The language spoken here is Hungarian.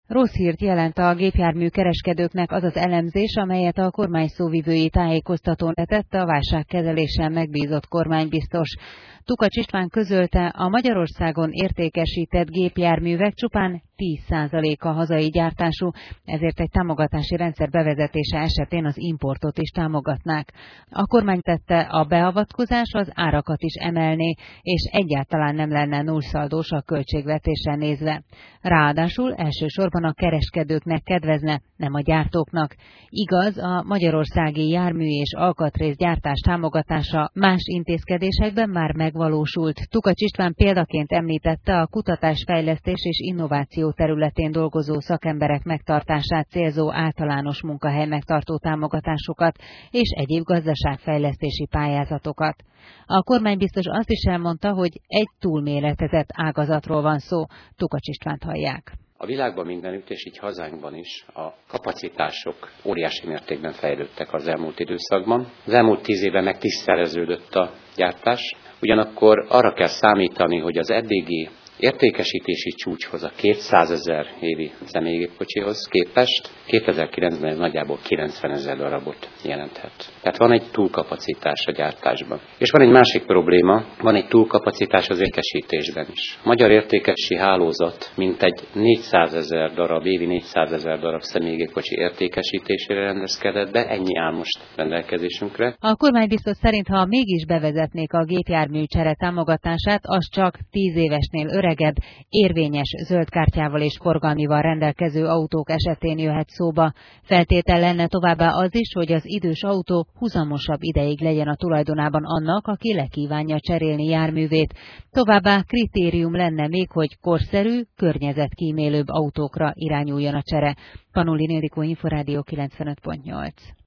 Rossz hírt jelent a gépjármű kereskedőknek az az elemzés, amelyet a kormány szóvivői tájékoztatón letett a válságkezelésen megbízott kormánybiztos. Tukacs István közölte, a Magyarországon értékesített gépjárművek csupán 10%-a hazai gyártású, ezért egy támogatási rendszer bevezetése esetén az importot is támogatnák. A kormány tette, a beavatkozás az árakat is emelné, és egyáltalán nem lenne nullszaldós a költségvetésre nézve. Ráadásul elsősorban a kereskedőknek kedvezne, nem a gyártóknak. Igaz, a magyarországi jármű és alkatrészgyártás támogatása más intézkedésekben már megvalósult. Tukacs István példaként említette a kutatásfejlesztés és innováció területén dolgozó szakemberek megtartását célzó általános munkahely megtartó támogatásokat és egyéb gazdaságfejlesztési pályázatokat. A kormánybiztos azt is elmondta, hogy egy túlméretezett ágazatról van szó. Tukacs Istvánt hallják. A világban mindenütt, és így hazánkban is a kapacitások óriási mértékben fejlődtek az elmúlt időszakban. Az elmúlt 10 évben meg 10-szereződött a gyártás. Ugyanakkor arra kell számítani, hogy az eddigi értékesítési csúcshoz, a 200 000 évi személygépkocsihoz képest 2009-ben ez nagyjából 90 000 darabot jelenthet. Tehát van egy túlkapacitás a gyártásban. És van egy másik probléma, van egy túlkapacitás az értékesítésben is. A magyar értékesi hálózat mintegy 400 000 darab, évi 400 000 darab személygépkocsi értékesítésére rendezkedett be, ennyi áll most rendelkezésünkre. A kormánybiztos szerint, ha mégis bevezetnék a gépjármű csere támogatását, az csak 10 évesnél öregebb, érvényes zöld kártyával és forgalmival rendelkező autók esetén jöhet szóba. Feltétel lenne továbbá az is, hogy az idős autó huzamosabb ideig legyen a tulajdonában annak, aki lekívánja cserélni járművét. Továbbá kritérium lenne még, hogy korszerű, környezetkímélőbb autókra irányuljon a csere. Panulin Ildikó, Inforádió 95.8.